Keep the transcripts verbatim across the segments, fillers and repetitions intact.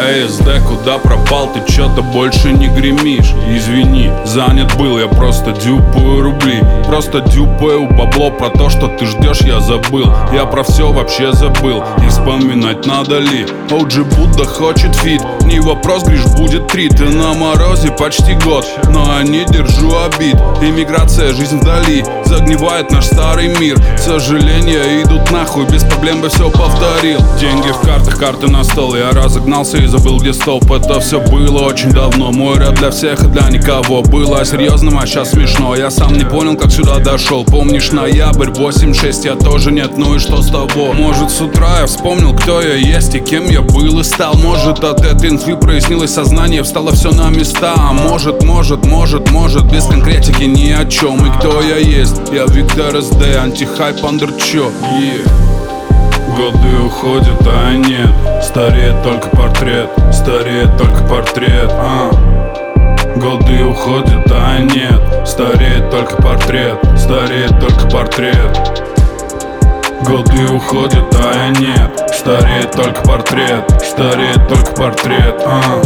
Эй, эс дэ, куда пропал? Ты чё-то больше не гремишь. Извини, занят был, я просто дюпаю рубли. Просто дюпаю бабло. Про то, что ты ждешь, я забыл. Я про все вообще забыл. И вспоминать надо ли? О джи Будда хочет фит. Не вопрос, Гриш, будет три. Ты на морозе почти год, но я не держу обид. Иммиграция, жизнь вдали, загнивает наш старый мир. Сожаления идут нахуй, без проблем бы все повторил. Деньги в картах, карты на стол. Я разогнался и забыл, где стоп. Это все было очень давно. Мой рэп для всех и для никого. Было серьезным, а сейчас смешно. Я сам не понял, как сюда дошел. Помнишь ноябрь, восемь шесть, я тоже нет, ну и что с того? Может, с утра я вспомнил, кто я есть и кем я был и стал. Может, от этой инфы прояснилось сознание, встало все на места. А может, может, может, может, без конкретики ни о чем. И кто я есть? Я Виктор эс дэ, антихайп, андерчо. Yeah. Годы уходят, а нет. Стареет только портрет, стареет только портрет, а. Годы уходят, а нет. Стареет только портрет, стареет только портрет. Годы уходят, а нет. Стареет только портрет, стареет только портрет, а.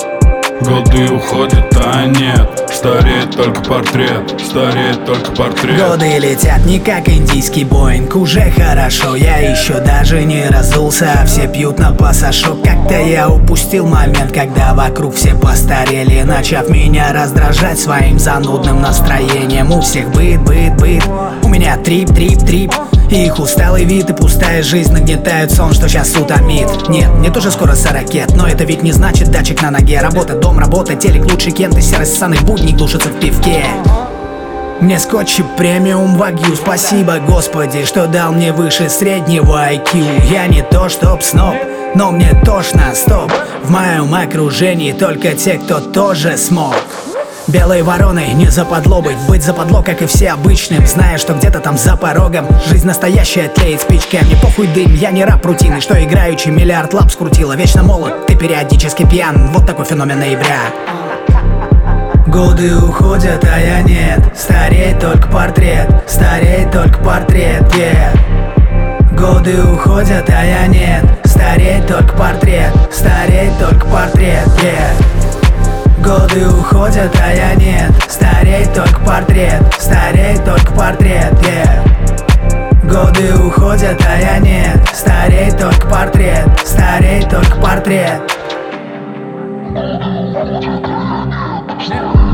Годы уходят, а нет. Стареет только портрет, стареет только портрет. Годы летят не как индийский Боинг. Уже хорошо, я еще даже не раздулся, а все пьют на пасашок. Как-то я упустил момент, когда вокруг все постарели, начав меня раздражать своим занудным настроением. У всех быт, быт, быт, у меня трип, трип, трип. Их усталый вид и пустая жизнь нагнетают сон, что сейчас утомит. Нет, мне тоже скоро сорокет, но это ведь не значит датчик на ноге. Работа, дом, работа, телек, лучший кент и серость ссаных будней глушится в пивке. Мне скотчи премиум вагью, спасибо, Господи, что дал мне выше среднего ай кью. Я не то чтоб сноб, но мне тошно, стоп. В моем окружении только те, кто тоже смог. Белой вороной не западло быть, быть западло, как и все обычным, зная, что где-то там за порогом жизнь настоящая тлеет спичкой. Мне похуй дым, я не раб рутины, что играючи миллиард лап скрутила. Вечно молод, ты периодически пьян, вот такой феномен ноября. Годы уходят, а я нет. Стареет только портрет, стареет только портрет, yeah. Годы уходят, а я нет. Стареет только портрет, стареет только портрет, yeah. Годы уходят, а я нет. Стареет только портрет, стареет только портрет, yeah. Годы уходят, а я нет. Стареет только портрет, стареет только портрет.